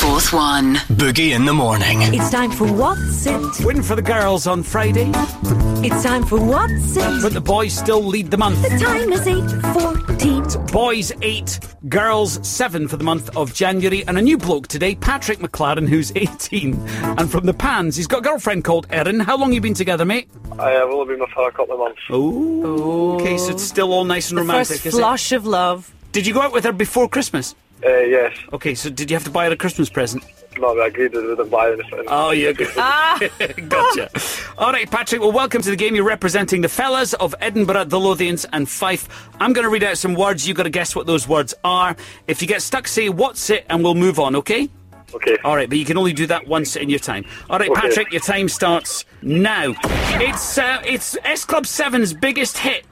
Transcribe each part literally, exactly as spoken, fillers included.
Fourth One. Boogie in the morning. It's time for What's It? Win for the girls on Friday, It's time for What's It? but the boys still lead the month. The time is eight fourteen. Boys eight, girls seven for the month of January, and a new bloke today, Patrick McLaren, who's eighteen. And from the Pans, he's got a girlfriend called Erin. How long have you been together, mate? I have only been with her a couple of months. Oh, okay, so it's still all nice and The romantic, first is it? flush of love. Did you go out with her before Christmas? Uh, yes. Okay, so did you have to buy her a Christmas present? No, we agreed we wouldn't buy anything. Oh, yeah, good. Ah! Gotcha. All right, Patrick, well, welcome to the game. You're representing the fellas of Edinburgh, the Lothians and Fife. I'm going to read out some words. You've got to guess what those words are. If you get stuck, say, what's it, and we'll move on, okay? Okay. All right, but you can only do that once in your time. All right, Okay. Patrick, your time starts now. It's uh, it's S Club seven's biggest hit.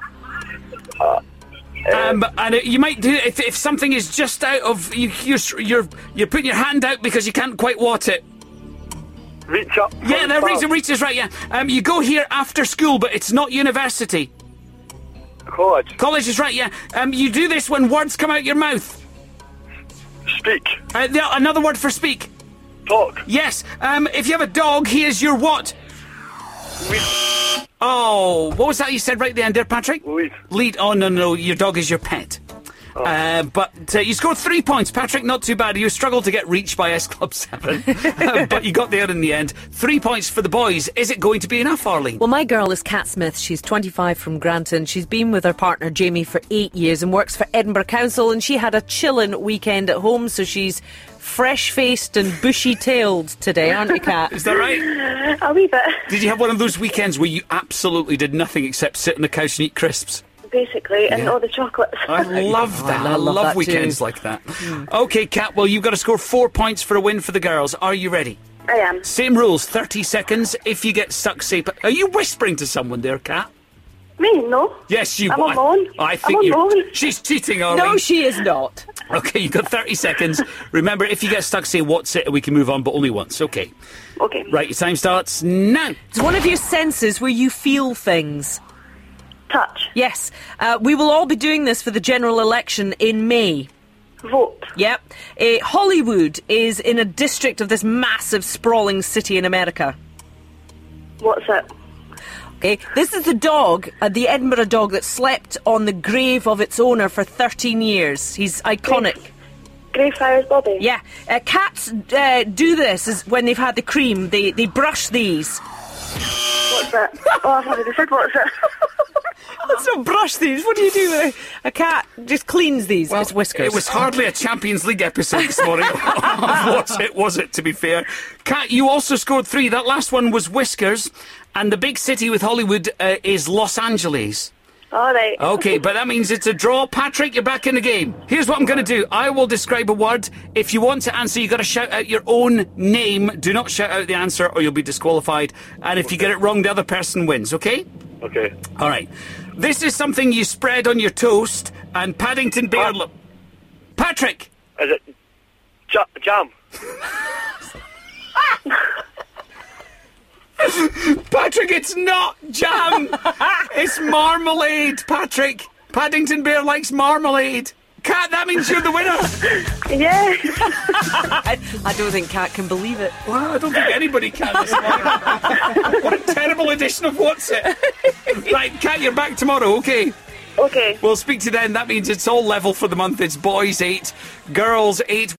Um, and it, you might do if if something is just out of you, you're you're you're putting your hand out because you can't quite water it. Reach up. Yeah, the reach, reach is right. Yeah, um, you go here after school, but it's not university. College. College is right. Yeah, um, you do this when words come out your mouth. Speak. Uh, the, another word for speak. Talk. Yes. Um, if you have a dog, he is your what? Lead. Oh, what was that you said right at the end there, Patrick? Lead. Lead. Oh, no, no, your dog is your pet. Oh. Uh, but uh, you scored three points, Patrick. Not too bad. You struggled to get reached by S Club seven, uh, but you got there in the end. Three points for the boys. Is it going to be enough, Arlene? Well, my girl is Kat Smith. She's twenty-five from Granton. She's been with her partner Jamie for eight years and works for Edinburgh Council, and she had a chilling weekend at home, so she's fresh-faced and bushy-tailed today, aren't you, Kat? Is that right? A wee bit, Did you have one of those weekends where you absolutely did nothing except sit on the couch and eat crisps? basically, and Yeah. all the chocolates. I love that. I I love love that weekends too. like that. Okay, Kat, well, you've got to score four points for a win for the girls. Are you ready? I am. Same rules, thirty seconds. If you get stuck, say... Are you whispering to someone there, Kat? Me, no. Yes, you I'm are. alone. I think I'm you're... alone. She's cheating, Arlene. No, she is not. Okay, you've got thirty seconds. Remember, if you get stuck, say what's it, and we can move on, but only once. Okay. Okay. Right, your time starts now. It's one of your senses where you feel things. Touch. Yes. Uh, we will all be doing this for the general election in May. Vote. Yep. Uh, Hollywood is in a district of this massive, sprawling city in America. What's it? Okay. This is the dog, uh, the Edinburgh dog, that slept on the grave of its owner for thirteen years. He's iconic. Greyfriars Bobby. Yeah. Uh, cats uh, do this is when they've had the cream. They they brush these. What's it? Oh, I've already said what's it. Let's not brush these. What do you do with a, a cat? Just cleans these. It's whiskers. It was hardly a Champions League episode this morning of What's It, was it, to be fair. Kat, you also scored three. That last one was whiskers. And the big city with Hollywood uh, is Los Angeles. All right. Okay, but that means it's a draw. Patrick, you're back in the game. Here's what I'm going to do. I will describe a word. If you want to answer, you've got to shout out your own name. Do not shout out the answer or you'll be disqualified. And if you get it wrong, the other person wins, okay? Okay. All right. This is something you spread on your toast and Paddington Bear... Pat- Patrick! Is it ja- jam? Patrick, it's not jam! It's marmalade, Patrick! Paddington Bear likes marmalade. Kat, that means you're the winner! Yeah. I, I don't think Kat can believe it. Well, I don't think anybody can this morning. What a terrible edition of What's It? Right, Kat, you're back tomorrow, okay? Okay. We'll speak to you then. That means it's all level for the month. It's boys eight, girls eight.